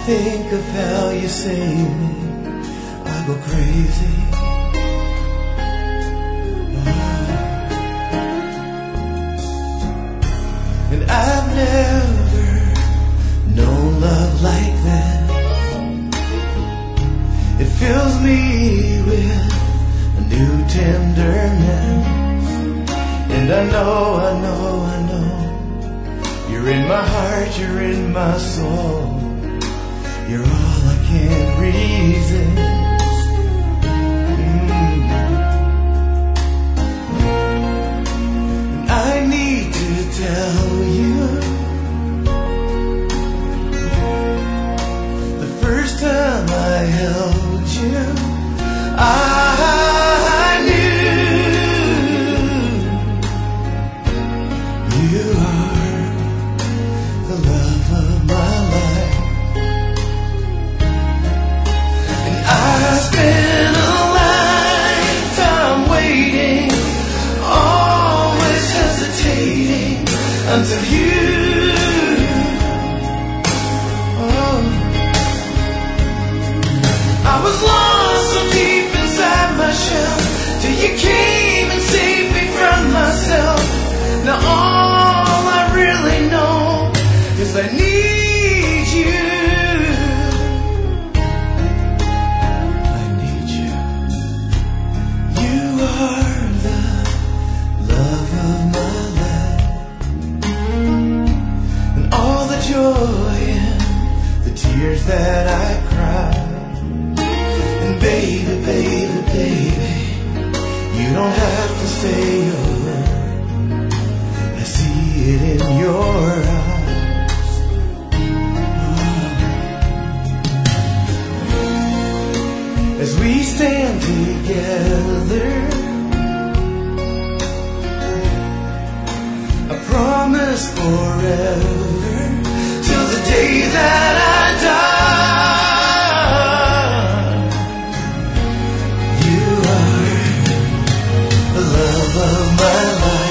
think of how you save me, I go crazy. And I've never known love like this. It fills me with a new tenderness. And I know you're in my heart, you're in my soul. You're all I can't resist. And I need to tell you, the first time I held you, I knew you are the love of my life. I spent a lifetime waiting, always hesitating until you. Oh, I was lost so deep inside my shell till you came and saved me from myself. Now all I really know is I need you. Joy and the tears that I cried. And baby, baby, baby, you don't have to say a word. I see it in your eyes. As we stand together, I promise forever, the day that I die, you are the love of my life.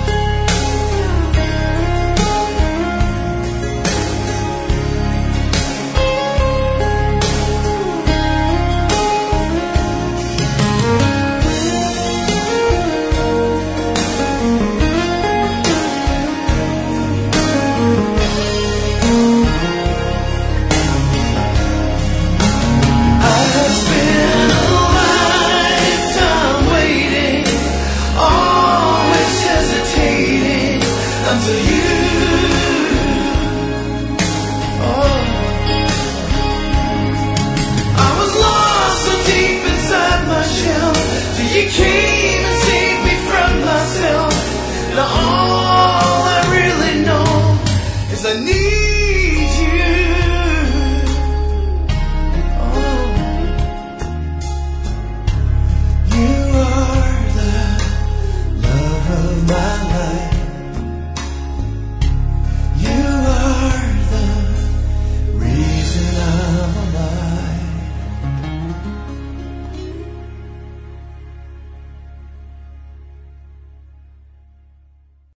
You came and saved me from myself. Now all I really know is I need